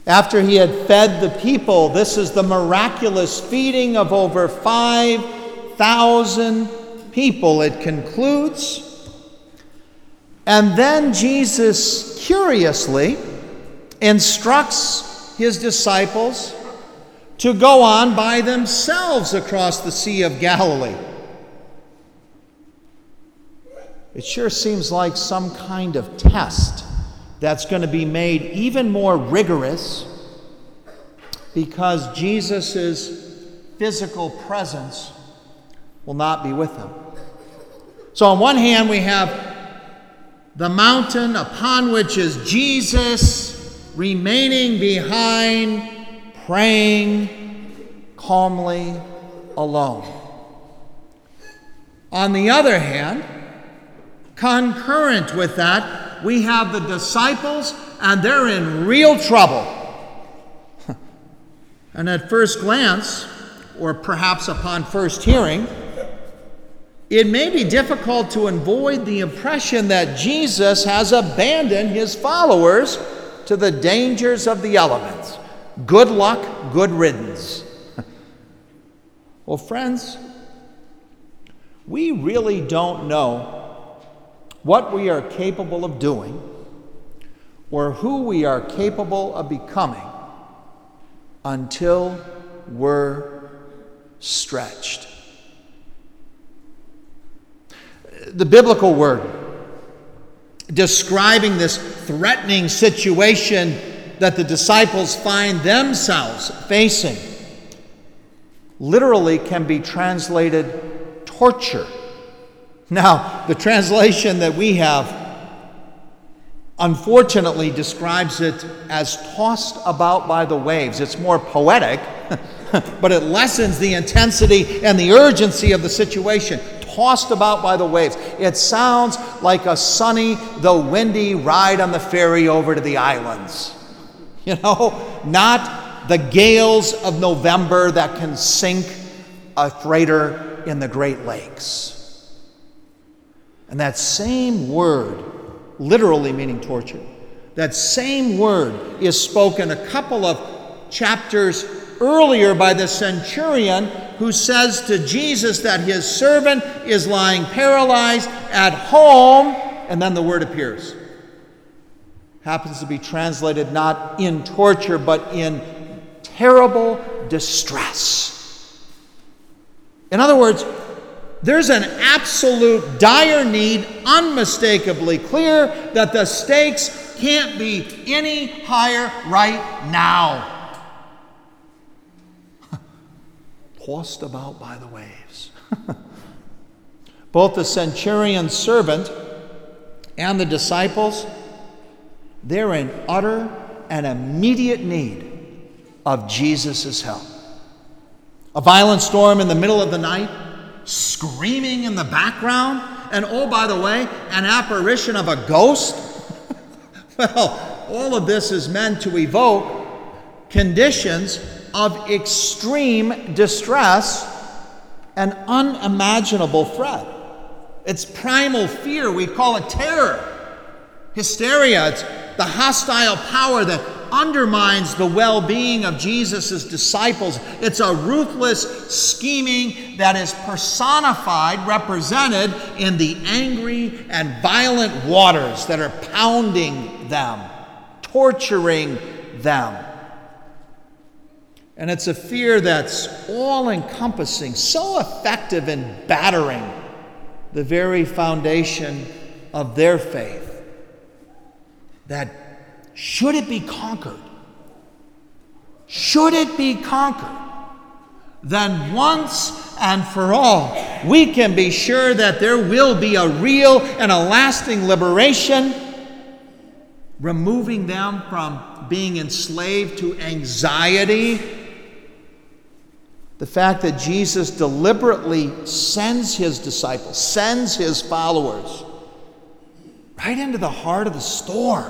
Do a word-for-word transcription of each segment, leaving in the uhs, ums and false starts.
After he had fed the people, this is the miraculous feeding of over five thousand people, it concludes. And then Jesus curiously instructs his disciples to go on by themselves across the Sea of Galilee. It sure seems like some kind of test that's going to be made even more rigorous because Jesus' physical presence will not be with them. So on one hand, we have the mountain upon which is Jesus remaining behind, praying calmly alone. On the other hand, concurrent with that, we have the disciples, and they're in real trouble. And at first glance, or perhaps upon first hearing, it may be difficult to avoid the impression that Jesus has abandoned his followers to the dangers of the elements. Good luck, good riddance. Well, friends, we really don't know what we are capable of doing or who we are capable of becoming until we're stretched. The biblical word describing this threatening situation that the disciples find themselves facing literally can be translated torture. Now, the translation that we have unfortunately describes it as tossed about by the waves. It's more poetic, but it lessens the intensity and the urgency of the situation. Tossed about by the waves. It sounds like a sunny, though windy, ride on the ferry over to the islands. You know, not the gales of November that can sink a freighter in the Great Lakes. And that same word, literally meaning torture, that same word is spoken a couple of chapters earlier by the centurion who says to Jesus that his servant is lying paralyzed at home, and then the word appears. Happens to be translated not in torture, but in terrible distress. In other words, there's an absolute dire need, unmistakably clear, that the stakes can't be any higher right now. Tossed about by the waves. Both the centurion's servant and the disciples, they're in utter and immediate need of Jesus' help. A violent storm in the middle of the night, screaming in the background, and oh, by the way, an apparition of a ghost. Well, all of this is meant to evoke conditions of extreme distress and unimaginable threat. It's primal fear. We call it terror. Hysteria. It's the hostile power that undermines the well-being of Jesus' disciples. It's a ruthless scheming that is personified, represented in the angry and violent waters that are pounding them, torturing them. And it's a fear that's all-encompassing, so effective in battering the very foundation of their faith, that should it be conquered, should it be conquered, then once and for all, we can be sure that there will be a real and a lasting liberation, removing them from being enslaved to anxiety. The fact that Jesus deliberately sends his disciples, sends his followers right into the heart of the storm.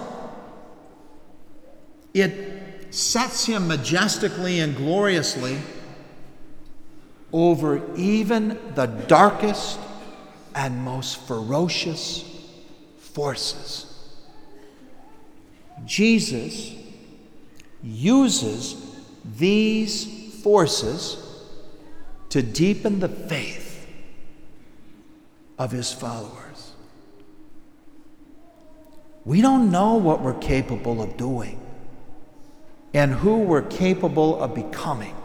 It sets him majestically and gloriously over even the darkest and most ferocious forces. Jesus uses these forces to deepen the faith of his followers. We don't know what we're capable of doing and who we're capable of becoming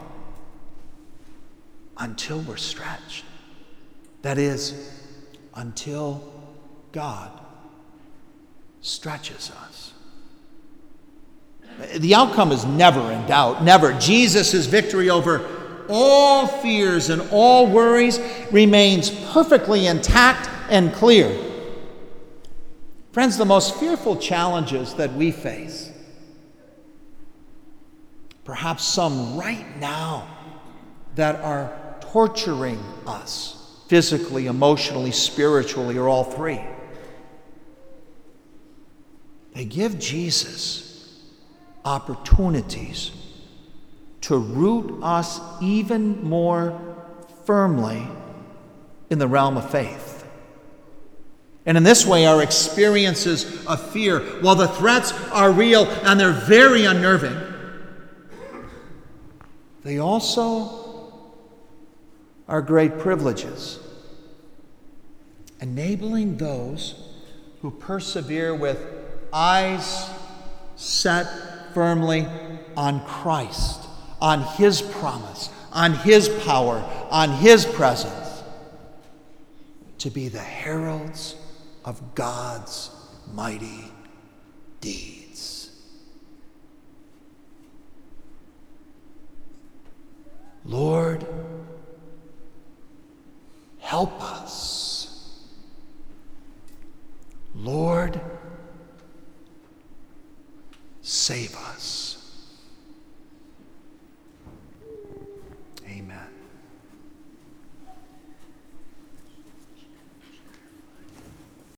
until we're stretched. That is, until God stretches us. The outcome is never in doubt, never. Jesus' victory over all fears and all worries remains perfectly intact and clear. Friends, the most fearful challenges that we face, perhaps some right now that are torturing us, physically, emotionally, spiritually, or all three, they give Jesus opportunities to root us even more firmly in the realm of faith. And in this way, our experiences of fear, while the threats are real and they're very unnerving, they also are great privileges, enabling those who persevere with eyes set firmly on Christ, on his promise, on his power, on his presence, to be the heralds of God's mighty deeds. Lord, help us. Lord, save us.